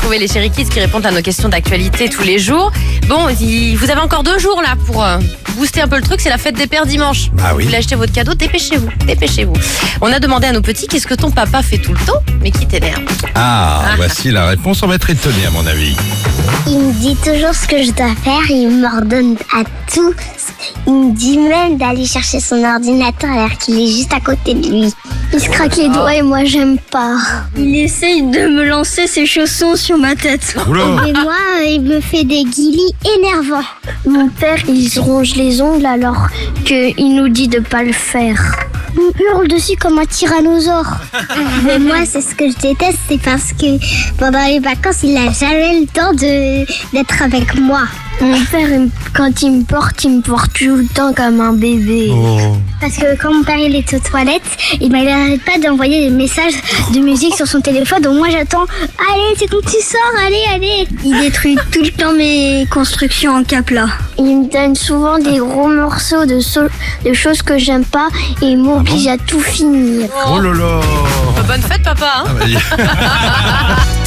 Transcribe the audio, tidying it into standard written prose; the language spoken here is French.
retrouver les Chéri Kids qui répondent à nos questions d'actualité tous les jours. Bon, vous avez encore 2 jours là pour booster un peu le truc, c'est la fête des pères dimanche. Ah oui. Vous voulez acheter votre cadeau, dépêchez-vous. On a demandé à nos petits qu'est-ce que ton papa fait tout le temps, mais qui t'énerve. Voici la réponse. On va être étonné à mon avis. Il me dit toujours ce que je dois faire, il m'ordonne à tout. Il me dit même d'aller chercher son ordinateur alors qu'il est juste à côté de lui. Il se craque les doigts et moi j'aime pas. Il essaye de me lancer ses chaussons sur ma tête. Oula. Et moi, il me fait des guilis énervants. Mon père, il se ronge les ongles alors qu'il nous dit de pas le faire. Il me hurle dessus comme un tyrannosaure. Mais moi, c'est ce que je déteste, c'est parce que pendant les vacances, il n'a jamais le temps d'être avec moi. Mon père, quand il me porte tout le temps comme un bébé. Oh. Parce que quand mon père il est aux toilettes, il n'arrête pas d'envoyer des messages de musique sur son téléphone. Donc moi j'attends, allez c'est quand tu sors, allez. Il détruit tout le temps mes constructions en Capla. Il me donne souvent des gros morceaux de choses que j'aime pas et il m'oblige à tout finir. Oh là là. Bonne fête papa. Ah, bah,